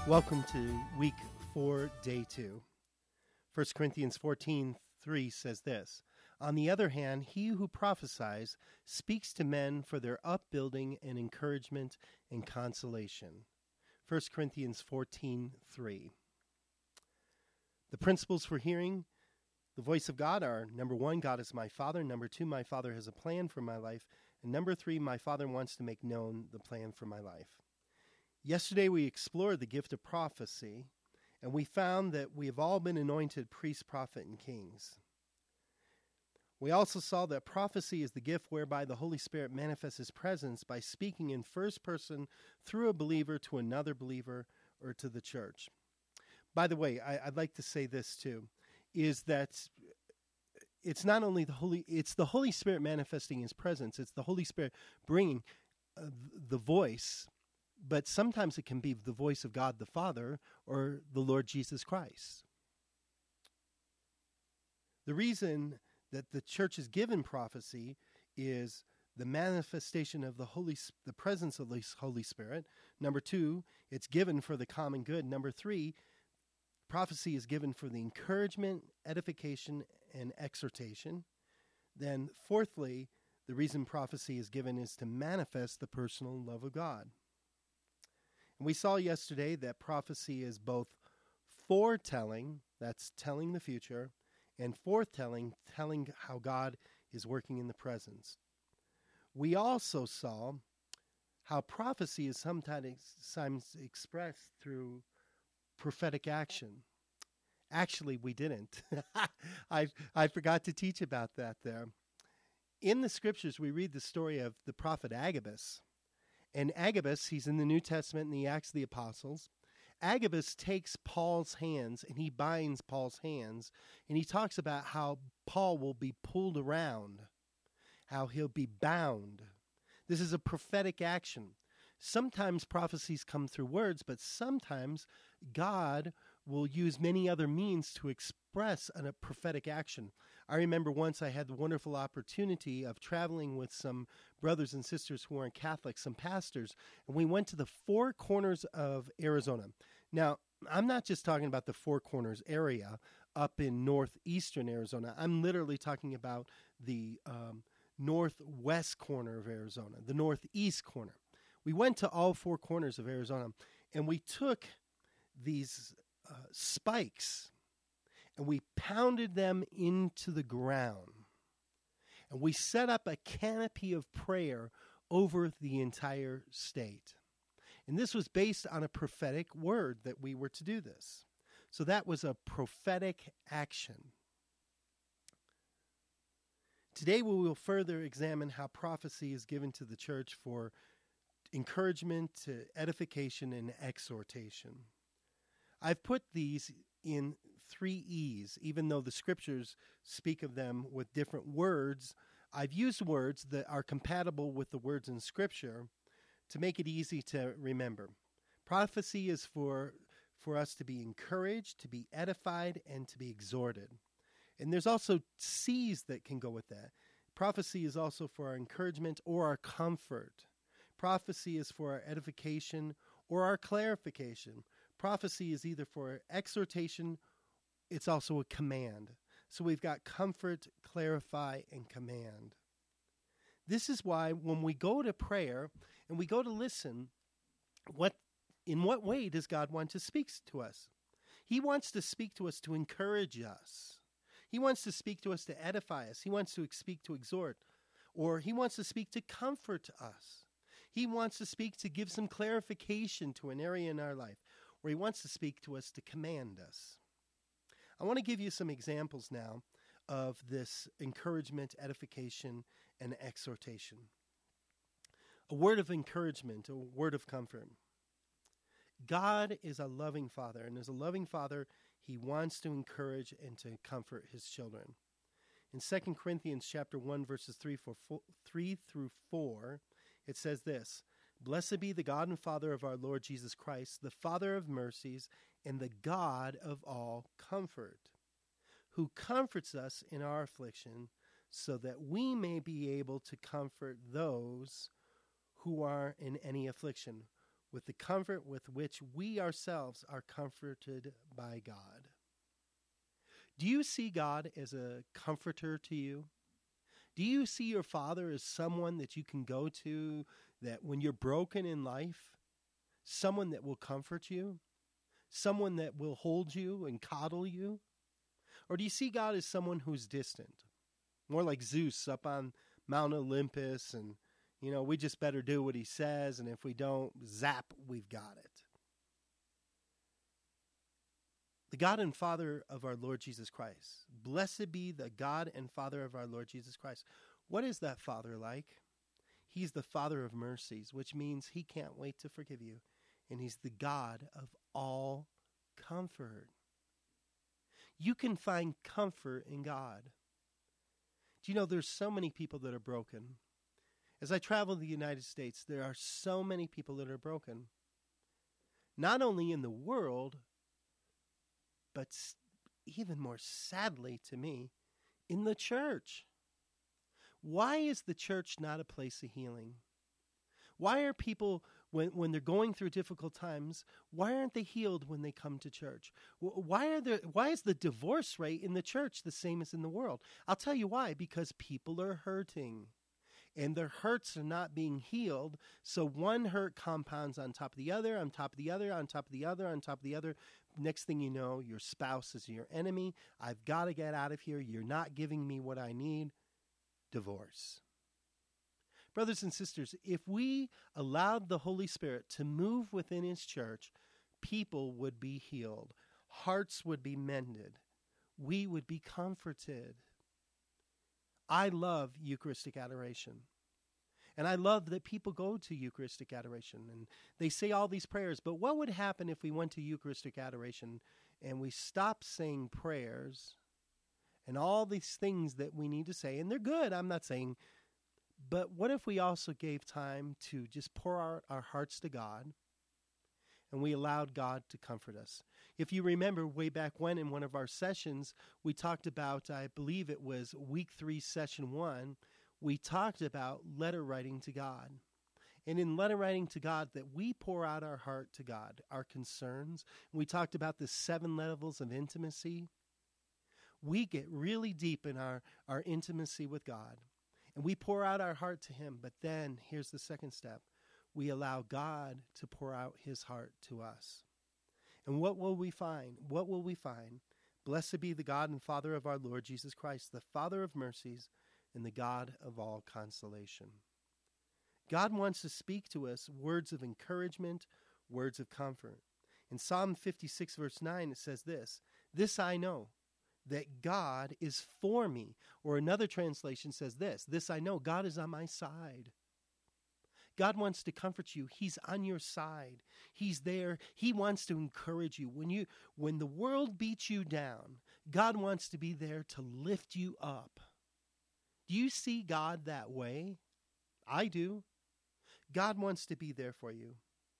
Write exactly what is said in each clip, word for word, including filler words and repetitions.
Welcome to week four, day two. First Corinthians fourteen three says this, "On the other hand, he who prophesies speaks to men for their upbuilding and encouragement and consolation." First Corinthians fourteen three. The principles for hearing the voice of God are, number one, God is my Father. Number two, my Father has a plan for my life. And number three, my Father wants to make known the plan for my life. Yesterday we explored the gift of prophecy, and we found that we have all been anointed priests, prophet, and kings. We also saw that prophecy is the gift whereby the Holy Spirit manifests His presence by speaking in first person through a believer to another believer or to the church. By the way, I, I'd like to say this too, is that it's not only the Holy, it's the Holy Spirit manifesting His presence. It's the Holy Spirit bringing uh, the voice. But sometimes it can be the voice of God the Father or the Lord Jesus Christ. The reason that the church is given prophecy is the manifestation of the Holy, the presence of the Holy Spirit. Number two, it's given for the common good. Number three, prophecy is given for the encouragement, edification, and exhortation. Then fourthly, the reason prophecy is given is to manifest the personal love of God. And we saw yesterday that prophecy is both foretelling, that's telling the future, and forthtelling, telling how God is working in the present. We also saw how prophecy is sometimes expressed through prophetic action. Actually, we didn't. I I forgot to teach about that there. In the scriptures, we read the story of the prophet Agabus. And Agabus, he's in the New Testament in the Acts of the Apostles. Agabus takes Paul's hands and he binds Paul's hands. And he talks about how Paul will be pulled around, how he'll be bound. This is a prophetic action. Sometimes prophecies come through words, but sometimes God will use many other means to express a prophetic action. I remember once I had the wonderful opportunity of traveling with some brothers and sisters who aren't Catholic, some pastors, and we went to the Four Corners of Arizona. Now, I'm not just talking about the Four Corners area up in northeastern Arizona. I'm literally talking about the um, northwest corner of Arizona, the northeast corner. We went to all four corners of Arizona, and we took these uh, spikes, and we pounded them into the ground. And we set up a canopy of prayer over the entire state. And this was based on a prophetic word that we were to do this. So that was a prophetic action. Today we will further examine how prophecy is given to the church for encouragement, to edification, and exhortation. I've put these in three E's, even though the scriptures speak of them with different words. I've used words that are compatible with the words in scripture to make it easy to remember. Prophecy is for, for us to be encouraged, to be edified, and to be exhorted. And there's also C's that can go with that. Prophecy is also for our encouragement or our comfort. Prophecy is for our edification or our clarification. Prophecy is either for exhortation, it's also a command. So we've got comfort, clarify, and command. This is why when we go to prayer and we go to listen, what in what way does God want to speak to us? He wants to speak to us to encourage us. He wants to speak to us to edify us. He wants to speak to exhort, or he wants to speak to comfort us. He wants to speak to give some clarification to an area in our life, or he wants to speak to us to command us. I want to give you some examples now of this encouragement, edification, and exhortation. A word of encouragement, a word of comfort. God is a loving Father, and as a loving Father, he wants to encourage and to comfort his children. In Second Corinthians chapter one, verses three, four, four, three through four, it says this, "Blessed be the God and Father of our Lord Jesus Christ, the Father of mercies and the God of all comfort, who comforts us in our affliction, so that we may be able to comfort those who are in any affliction with the comfort with which we ourselves are comforted by God. Do you see God as a comforter to you? Do you see your Father as someone that you can go to, that when you're broken in life, someone that will comfort you, someone that will hold you and coddle you? Or do you see God as someone who's distant, more like Zeus up on Mount Olympus, and, you know, we just better do what he says, and if we don't, zap, we've got it? The God and Father of our Lord Jesus Christ. Blessed be the God and Father of our Lord Jesus Christ. What is that Father like? He's the Father of mercies, which means he can't wait to forgive you. And he's the God of all comfort. You can find comfort in God. Do you know there's so many people that are broken? As I travel the United States, there are so many people that are broken. Not only in the world, but even more sadly to me, in the church. Why is the church not a place of healing? Why are people, when, when they're going through difficult times, why aren't they healed when they come to church? Why are there, why is the divorce rate in the church the same as in the world? I'll tell you why. Because people are hurting. And their hurts are not being healed. So one hurt compounds on top of the other, on top of the other, on top of the other, on top of the other. Next thing you know, your spouse is your enemy. I've got to get out of here. You're not giving me what I need. Divorce. Brothers and sisters, if we allowed the Holy Spirit to move within his church, people would be healed. Hearts would be mended. We would be comforted. I love Eucharistic adoration. And I love that people go to Eucharistic adoration and they say all these prayers. But what would happen if we went to Eucharistic adoration and we stopped saying prayers and all these things that we need to say? And they're good, I'm not saying. But what if we also gave time to just pour out our hearts to God and we allowed God to comfort us? If you remember way back when in one of our sessions, we talked about, I believe it was week three, session one, we talked about letter writing to God. And in letter writing to God, that we pour out our heart to God, our concerns. We talked about the seven levels of intimacy. We get really deep in our, our intimacy with God. And we pour out our heart to him. But then, here's the second step. We allow God to pour out his heart to us. And what will we find? What will we find? Blessed be the God and Father of our Lord Jesus Christ, the Father of mercies and the God of all consolation. God wants to speak to us words of encouragement, words of comfort. In Psalm fifty-six, verse nine, it says this, "This I know, that God is for me." Or another translation says this, "This I know, God is on my side." God wants to comfort you. He's on your side. He's there. He wants to encourage you. When you, when the world beats you down, God wants to be there to lift you up. Do you see God that way? I do. God wants to be there for you.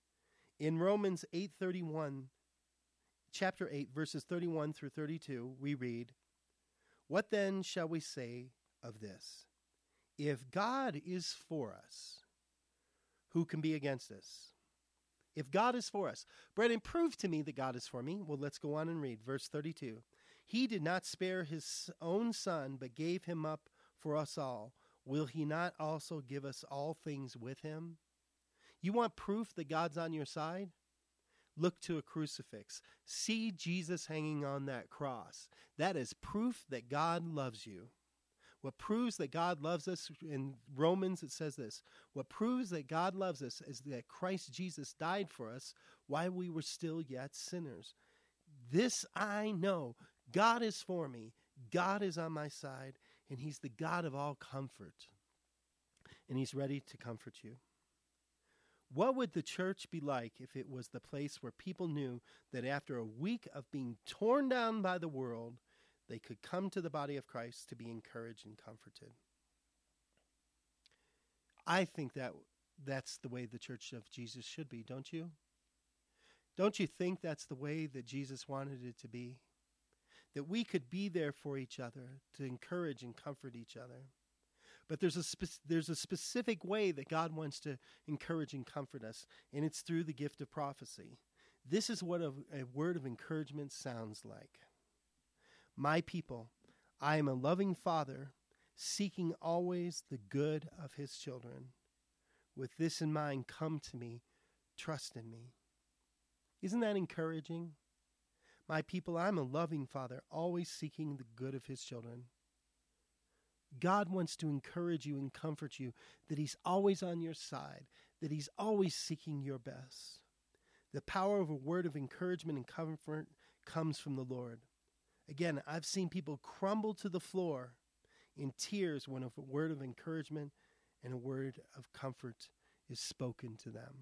In Romans eight thirty-one, chapter eight, verses thirty-one through thirty-two, we read, "What then shall we say of this? If God is for us, who can be against us?" If God is for us. Brethren, prove to me that God is for me. Well, let's go on and read verse thirty-two. "He did not spare his own son, but gave him up for us all. Will he not also give us all things with him?" You want proof that God's on your side? Look to a crucifix. See Jesus hanging on that cross. That is proof that God loves you. What proves that God loves us, in Romans it says this, what proves that God loves us is that Christ Jesus died for us while we were still yet sinners. This I know, God is for me, God is on my side, and he's the God of all comfort. And he's ready to comfort you. What would the church be like if it was the place where people knew that after a week of being torn down by the world, they could come to the body of Christ to be encouraged and comforted? I think that that's the way the church of Jesus should be, don't you? Don't you think that's the way that Jesus wanted it to be? That we could be there for each other, to encourage and comfort each other. But there's a spe- there's a specific way that God wants to encourage and comfort us, and it's through the gift of prophecy. This is what a, a word of encouragement sounds like. My people, I am a loving Father, seeking always the good of his children. With this in mind, come to me, trust in me. Isn't that encouraging? My people, I'm a loving Father, always seeking the good of his children. God wants to encourage you and comfort you that he's always on your side, that he's always seeking your best. The power of a word of encouragement and comfort comes from the Lord. Again, I've seen people crumble to the floor in tears when a word of encouragement and a word of comfort is spoken to them.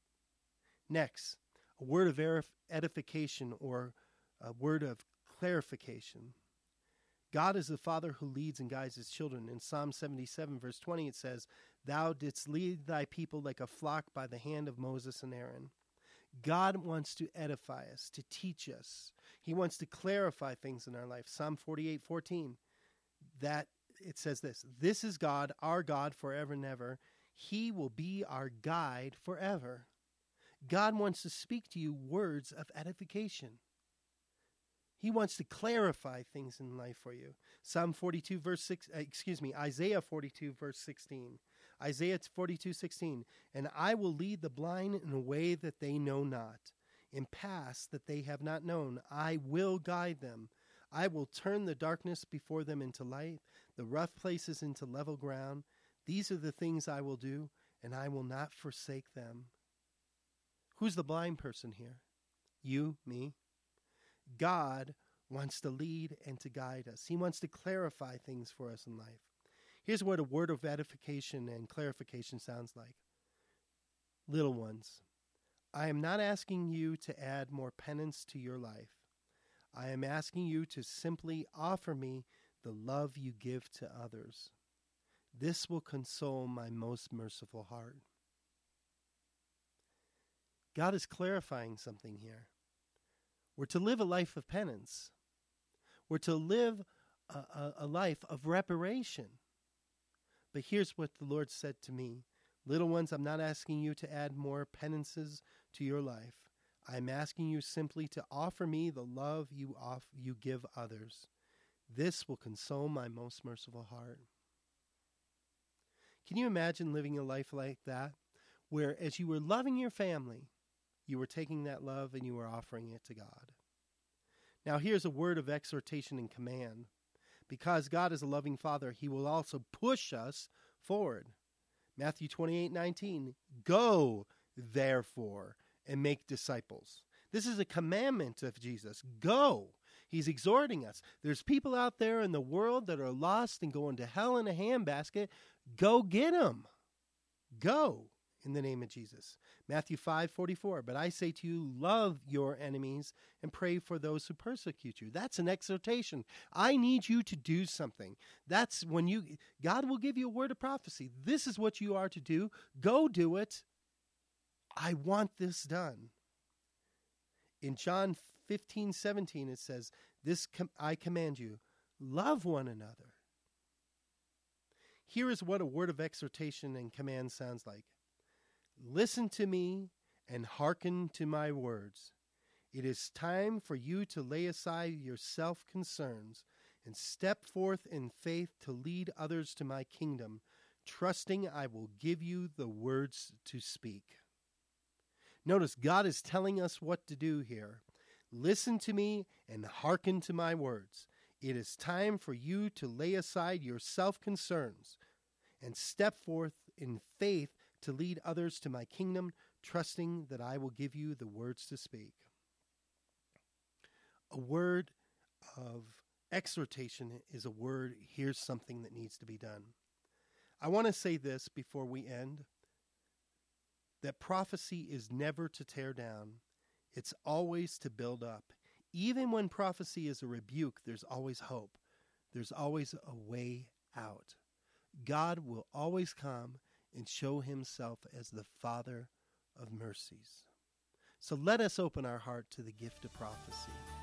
Next, a word of edification or a word of clarification. God is the Father who leads and guides his children. In Psalm seventy-seven, verse twenty, it says, Thou didst lead thy people like a flock by the hand of Moses and Aaron. God wants to edify us, to teach us. He wants to clarify things in our life. Psalm forty-eight, fourteen, that it says this, This is God, our God forever and ever. He will be our guide forever. God wants to speak to you words of edification. He wants to clarify things in life for you. Psalm forty-two, verse six, uh, excuse me, Isaiah forty-two, verse sixteen. Isaiah forty-two, sixteen. And I will lead the blind in a way that they know not, in paths that they have not known. I will guide them. I will turn the darkness before them into light, the rough places into level ground. These are the things I will do, and I will not forsake them. Who's the blind person here? You, me? God wants to lead and to guide us. He wants to clarify things for us in life. Here's what a word of edification and clarification sounds like. Little ones, I am not asking you to add more penance to your life. I am asking you to simply offer me the love you give to others. This will console my most merciful heart. God is clarifying something here. We're to live a life of penance. We're to live a, a, a life of reparation. But here's what the Lord said to me. Little ones, I'm not asking you to add more penances to your life. I'm asking you simply to offer me the love you off, you give others. This will console my most merciful heart. Can you imagine living a life like that, where as you were loving your family, you were taking that love and you were offering it to God? Now here's a word of exhortation and command. Because God is a loving Father, he will also push us forward. Matthew twenty-eight, nineteen, Go, therefore, and make disciples. This is a commandment of Jesus. Go. He's exhorting us. There's people out there in the world that are lost and going to hell in a handbasket. Go get them. Go in the name of Jesus. Matthew five, forty-four, But I say to you, love your enemies and pray for those who persecute you. That's an exhortation. I need you to do something. That's when you, God will give you a word of prophecy. This is what you are to do. Go do it. I want this done. In John fifteen, seventeen, it says, This com- I command you, love one another. Here is what a word of exhortation and command sounds like. Listen to me and hearken to my words. It is time for you to lay aside your self-concerns and step forth in faith to lead others to my kingdom, trusting I will give you the words to speak. Notice God is telling us what to do here. Listen to me and hearken to my words. It is time for you to lay aside your self-concerns and step forth in faith to lead others to my kingdom, trusting that I will give you the words to speak. A word of exhortation is a word, here's something that needs to be done. I want to say this before we end, that prophecy is never to tear down. It's always to build up. Even when prophecy is a rebuke, there's always hope. There's always a way out. God will always come and show himself as the Father of mercies. So let us open our heart to the gift of prophecy.